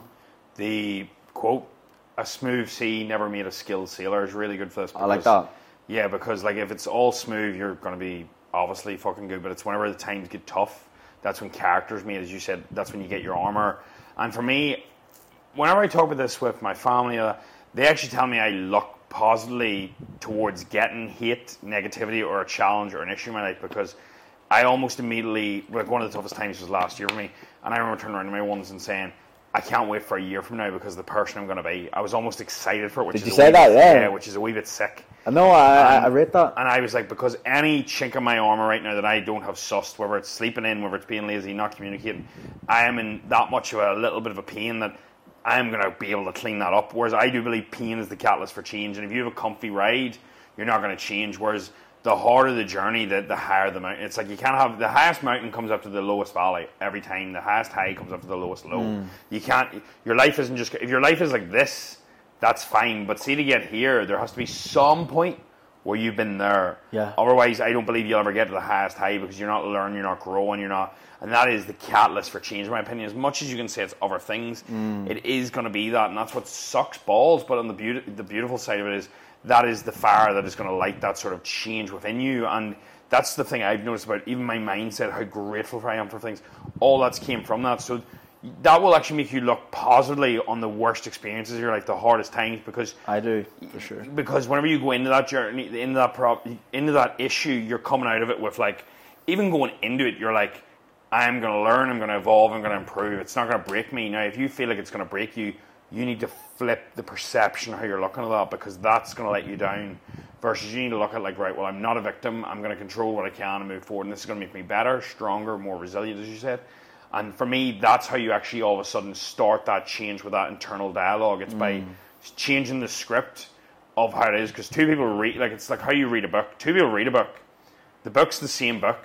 The quote, "A smooth sea never made a skilled sailor," is really good for this. Because, I like that. Yeah, because like if it's all smooth, you're going to be obviously fucking good. But it's whenever the times get tough, that's when characters made, as you said. That's when you get your armor. And for me, whenever I talk about this with my family, uh, they actually tell me I look positively towards getting hate, negativity, or a challenge or an issue in my life, because I almost immediately, like one of the toughest times was last year for me, and I remember turning around to my ones and saying, I can't wait for a year from now because of the person I'm going to be. I was almost excited for it. Which Did is you a say wee that? Bit, yeah. yeah, which is a wee bit sick. I know, I, um, I rate that. And I was like, because any chink in my armour right now that I don't have sussed, whether it's sleeping in, whether it's being lazy, not communicating, I am in that much of a little bit of a pain that I am going to be able to clean that up. Whereas I do believe pain is the catalyst for change. And if you have a comfy ride, you're not going to change. Whereas the harder the journey, the, the higher the mountain. It's like you can't have, the highest mountain comes up to the lowest valley every time. The highest high comes up to the lowest low. Mm. You can't, your life isn't just, if your life is like this, that's fine. But see, to get here, there has to be some point where you've been there. Yeah. Otherwise, I don't believe you'll ever get to the highest high, because you're not learning, you're not growing, you're not, and that is the catalyst for change, in my opinion. As much as you can say it's other things, mm. it is going to be that, and that's what sucks balls. But on the beauty, the beautiful side of it is, that is the fire that is going to light that sort of change within you. And that's the thing I've noticed about even my mindset, how grateful I am for things. All that's came from that. So that will actually make you look positively on the worst experiences of your life, the hardest times, because I do, for sure. Because whenever you go into that journey, into that prop, into that issue, you're coming out of it with, like, even going into it, you're like, I'm going to learn, I'm going to evolve, I'm going to improve. It's not going to break me. Now, if you feel like it's going to break you, you need to flip the perception of how you're looking at that, because that's going to let you down. Versus you need to look at, like, right, well, I'm not a victim. I'm going to control what I can and move forward. And this is going to make me better, stronger, more resilient, as you said. And for me, that's how you actually all of a sudden start that change with that internal dialogue. It's mm. by changing the script of how it is. Because two people read, like, it's like how you read a book. Two people read a book. The book's the same book,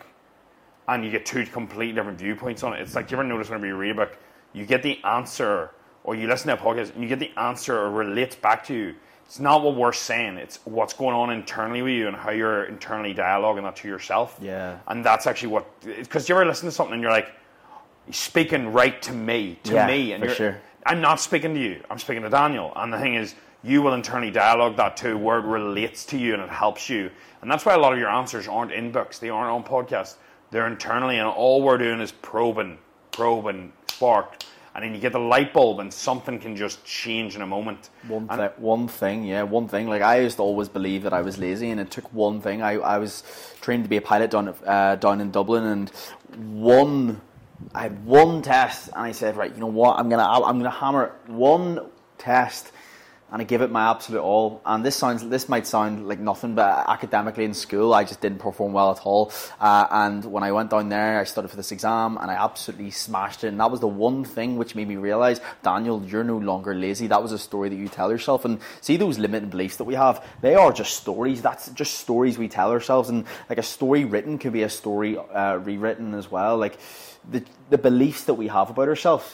and you get two completely different viewpoints on it. It's like, do you ever notice whenever you read a book, you get the answer, or you listen to a podcast and you get the answer or relates back to you. It's not what we're saying, it's what's going on internally with you and how you're internally dialoguing that to yourself. Yeah. And that's actually what, because you ever listen to something and you're like, He's speaking right to me, to yeah, me. And for you're, sure. I'm not speaking to you. I'm speaking to Daniel. And the thing is, you will internally dialogue that too, where it relates to you and it helps you. And that's why a lot of your answers aren't in books. They aren't on podcasts. They're internally, and all we're doing is probing, probing, sparked. And then you get the light bulb, and something can just change in a moment. One, and, th- one thing, yeah, one thing. Like, I used to always believe that I was lazy, and it took one thing. I, I was trained to be a pilot down uh, down in Dublin, and one, I had one test, and I said, right, you know what, I'm gonna I'm gonna hammer one test. And I give it my absolute all. And this sounds, this might sound like nothing, but academically in school, I just didn't perform well at all. Uh, and when I went down there, I studied for this exam, and I absolutely smashed it. And that was the one thing which made me realise, Daniel, you're no longer lazy. That was a story that you tell yourself. And see those limiting beliefs that we have, they are just stories. That's just stories we tell ourselves. And like a story written could be a story uh, rewritten as well. Like the the beliefs that we have about ourselves,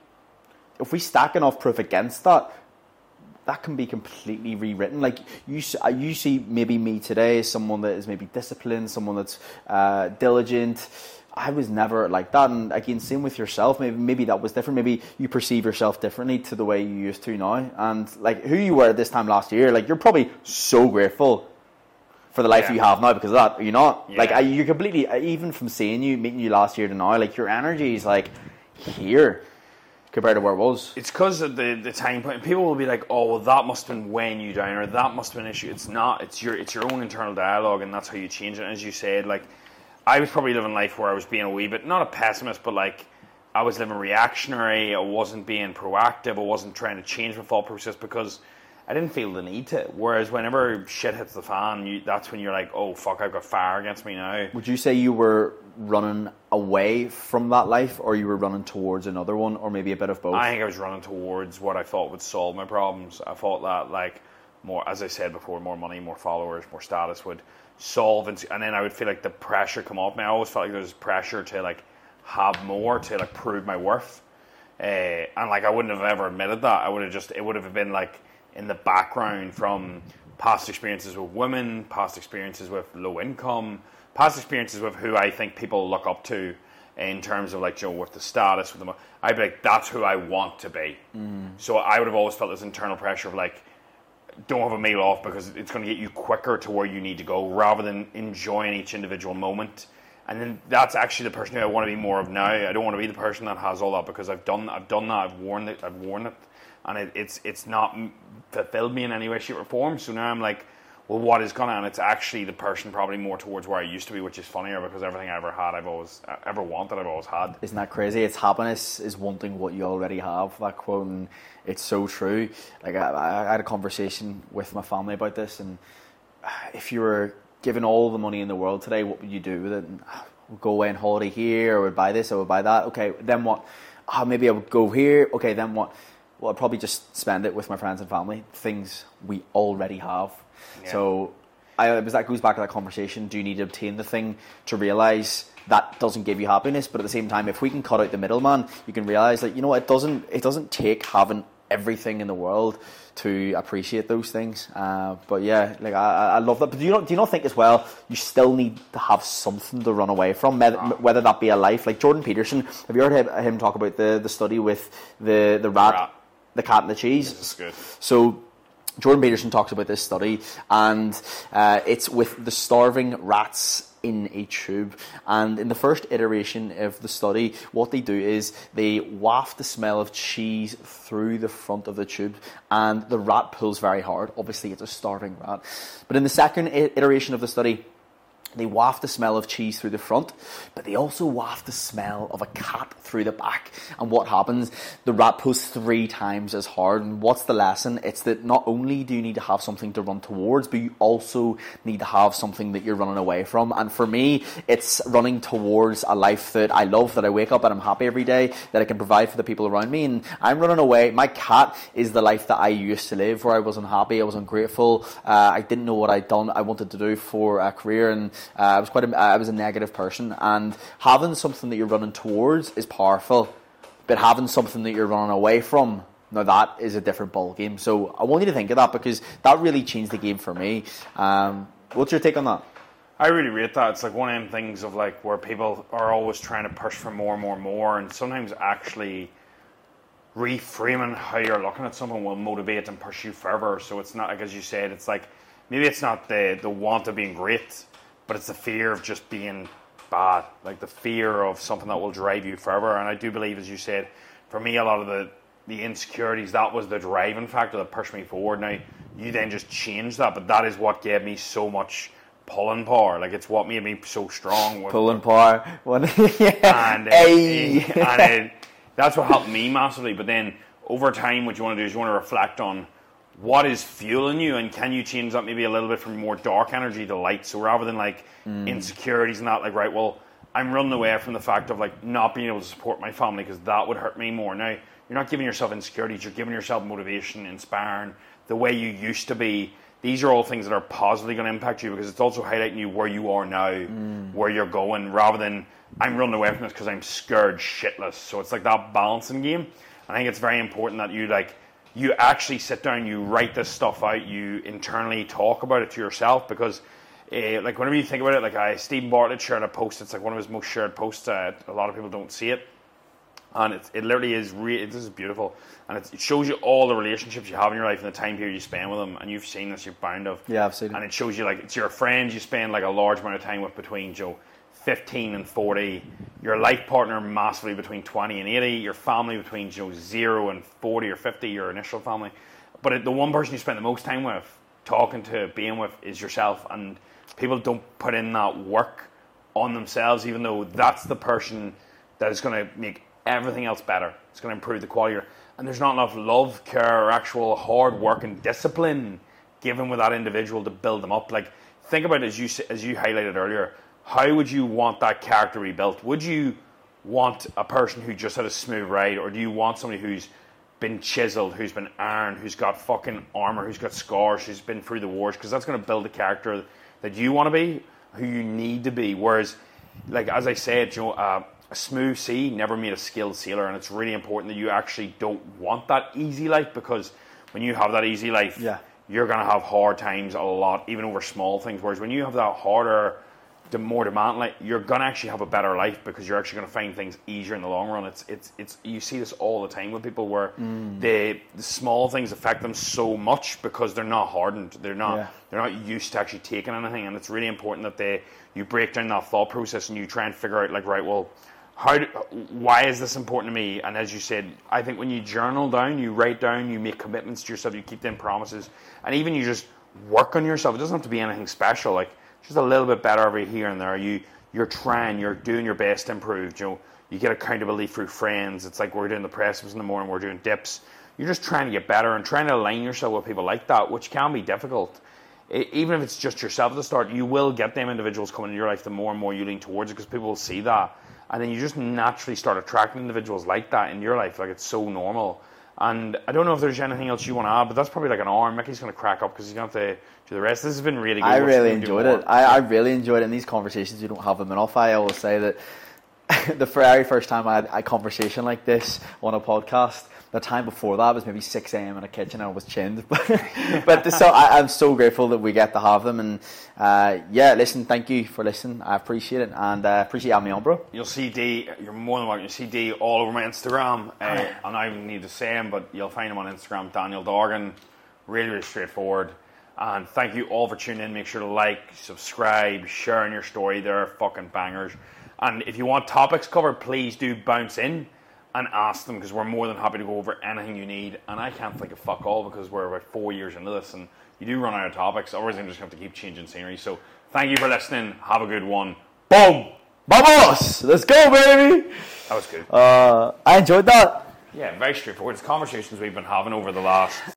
if we stack enough proof against that, that can be completely rewritten. Like you, you see maybe me today as someone that is maybe disciplined, someone that's uh, diligent. I was never like that. And again, same with yourself. Maybe maybe that was different. Maybe you perceive yourself differently to the way you used to now. And like who you were at this time last year, like you're probably so grateful for the life yeah. you have now because of that. Are you not? Yeah. Like I, you're completely, even from seeing you, meeting you last year to now, like your energy is like here compared to where it was. It's because of the, the time point. People will be like, oh, well, that must have been weighing you down, or that must have been an issue. It's not. It's your it's your own internal dialogue, and that's how you change it. And as you said, like, I was probably living life where I was being a wee bit, not a pessimist, but like, I was living reactionary. I wasn't being proactive. I wasn't trying to change my thought process because I didn't feel the need to. Whereas whenever shit hits the fan, you, that's when you're like, oh, fuck, I've got fire against me now. Would you say you were running away from that life, or you were running towards another one, or maybe a bit of both? I think I was running towards what I thought would solve my problems. I thought that, like, more, as I said before, more money, more followers, more status would solve, and, and then I would feel like the pressure come off me. I always felt like there was pressure to, like, have more, to, like, prove my worth. Uh, and, like, I wouldn't have ever admitted that. I would have just, it would have been, like, in the background from past experiences with women, past experiences with low income, past experiences with who I think people look up to in terms of, like, you know, with the status, with the, I'd be like, that's who I want to be. Mm. So I would have always felt this internal pressure of, like, don't have a meal off because it's going to get you quicker to where you need to go, rather than enjoying each individual moment. And then that's actually the person who I want to be more of now. I don't want to be the person that has all that, because I've done, I've done that, I've worn it, I've worn it, and it, it's it's not fulfilled me in any way, shape, or form. So now I'm like, well, what is gonna? And it's actually the person probably more towards where I used to be, which is funnier because everything I ever had, I've always ever wanted, I've always had. Isn't that crazy? It's happiness is wanting what you already have. That quote, and it's so true. Like I, I had a conversation with my family about this, and if you were given all the money in the world today, what would you do with it? And, we'll go away on holiday here, or would buy this, or would buy that. Okay, then what? Oh, maybe I would go here. Okay, then what? Well, I'd probably just spend it with my friends and family, things we already have. Yeah. So I, that goes back to that conversation. Do you need to obtain the thing to realise that doesn't give you happiness? But at the same time, if we can cut out the middleman, you can realise that, you know, it doesn't it doesn't take having everything in the world to appreciate those things. Uh, but yeah, like I, I love that. But do you not do you not think as well, you still need to have something to run away from, whether that be a life? Like Jordan Peterson, have you heard him, him talk about the, the study with the, the rat, rat, the cat and the cheese? This is good. So Jordan Peterson talks about this study, and uh, it's with the starving rats in a tube. And in the first iteration of the study, what they do is they waft the smell of cheese through the front of the tube, and the rat pulls very hard. Obviously, it's a starving rat. But in the second iteration of the study, they waft the smell of cheese through the front, but they also waft the smell of a cat through the back. And what happens? The rat pulls three times as hard. And what's the lesson? It's that not only do you need to have something to run towards, but you also need to have something that you're running away from. And for me, it's running towards a life that I love, that I wake up and I'm happy every day, that I can provide for the people around me. And I'm running away. My cat is the life that I used to live, where I was unhappy, I was ungrateful, uh, I didn't know what I'd done, I wanted to do for a career, and Uh, I was quite a, I was a negative person, and having something that you're running towards is powerful, but having something that you're running away from, now that is a different ball game. So I want you to think of that, because that really changed the game for me. Um, what's your take on that? I really rate that. It's like one of them things of like where people are always trying to push for more and more and more, and sometimes actually reframing how you're looking at someone will motivate and push you further. So it's not like, as you said, it's like maybe it's not the the want of being great, but it's the fear of just being bad, like the fear of something that will drive you further. And I do believe, as you said, for me, a lot of the the insecurities, that was the driving factor that pushed me forward. Now you then just changed that, but that is what gave me so much pulling power. Like, it's what made me so strong. With, pulling power. yeah. And, uh, hey. and uh, that's what helped me massively. But then over time, what you want to do is you want to reflect on what is fueling you, and can you change that maybe a little bit from more dark energy to light. So rather than like mm. insecurities and that, like, right, well, I'm running away from the fact of like not being able to support my family because that would hurt me more. Now, you're not giving yourself insecurities, you're giving yourself motivation, inspiring, the way you used to be. These are all things that are positively going to impact you, because it's also highlighting you where you are now, mm. where you're going, rather than I'm running away from this because I'm scared shitless. So it's like that balancing game. I think it's very important that you like you actually sit down, you write this stuff out, you internally talk about it to yourself, because uh, like whenever you think about it, like I Stephen Bartlett shared a post. It's like one of his most shared posts. Uh, a lot of people don't see it. And it, it literally is, re- this is beautiful. And it, it shows you all the relationships you have in your life and the time period you spend with them. And you've seen this, you're bound of. Yeah, I've seen it. And it shows you, like, it's your friends you spend, like, a large amount of time with between, Joe, fifteen and forty. Your life partner massively between twenty and eighty. Your family between, Joe, zero and forty or fifty, your initial family. But it, the one person you spend the most time with, talking to, being with, is yourself. And people don't put in that work on themselves, even though that's the person that is going to make everything else better. It's going to improve the quality. And there's not enough love, care, or actual hard work and discipline given with that individual to build them up. Like, think about it, as you as you highlighted earlier. How would you want that character rebuilt? Would you want a person who just had a smooth ride, or do you want somebody who's been chiseled, who's been ironed, who's got fucking armor, who's got scars, who's been through the wars? Because that's going to build the character that you want to be, who you need to be. Whereas, like as I said, you know, uh, a smooth sea never made a skilled sailor, and it's really important that you actually don't want that easy life, because when you have that easy life, yeah. you're going to have hard times a lot, even over small things. Whereas when you have that harder, the more demand, like, you're going to actually have a better life, because you're actually going to find things easier in the long run. It's it's it's you see this all the time with people where mm. they, the small things affect them so much because they're not hardened. They're not yeah. they're not used to actually taking anything, and it's really important that they you break down that thought process and you try and figure out, like, right, well, how do, why is this important to me? And as you said, I think when you journal down, you write down, you make commitments to yourself, you keep them promises, and even you just work on yourself. It doesn't have to be anything special, like just a little bit better over here and there. You you're trying, you're doing your best to improve. You know, you get accountability through friends. It's like we're doing the press ups in the morning, we're doing dips. You're just trying to get better and trying to align yourself with people like that, which can be difficult. Even if it's just yourself at the start, you will get them individuals coming into your life the more and more you lean towards it, because people will see that. And then you just naturally start attracting individuals like that in your life. Like, it's so normal. And I don't know if there's anything else you want to add, but that's probably like an hour. Mickey's going to crack up because he's going to have to do the rest. This has been really good. I really enjoyed it. I, I really enjoyed it. In these conversations, you don't have them enough. I always say that the very first time I had a conversation like this on a podcast, the time before that was maybe six a.m. in a kitchen and I was chinned. But the, so I, I'm so grateful that we get to have them. And uh, yeah, listen, thank you for listening. I appreciate it, and uh, appreciate having me on, bro. You'll see D, you're more than welcome. You'll see D all over my Instagram. Uh, I don't even need to say him, but you'll find him on Instagram, Daniel Dorgan. Really, really straightforward. And thank you all for tuning in. Make sure to like, subscribe, share in your story. They're fucking bangers. And if you want topics covered, please do bounce in and ask them, because we're more than happy to go over anything you need. And I can't think of fuck all, because we're about four years into this and you do run out of topics. Otherwise, I'm just going to have to keep changing scenery. So thank you for listening. Have a good one. Boom! Vamos! Let's go, baby! That was good. Uh, I enjoyed that. Yeah, very straightforward. It's conversations we've been having over the last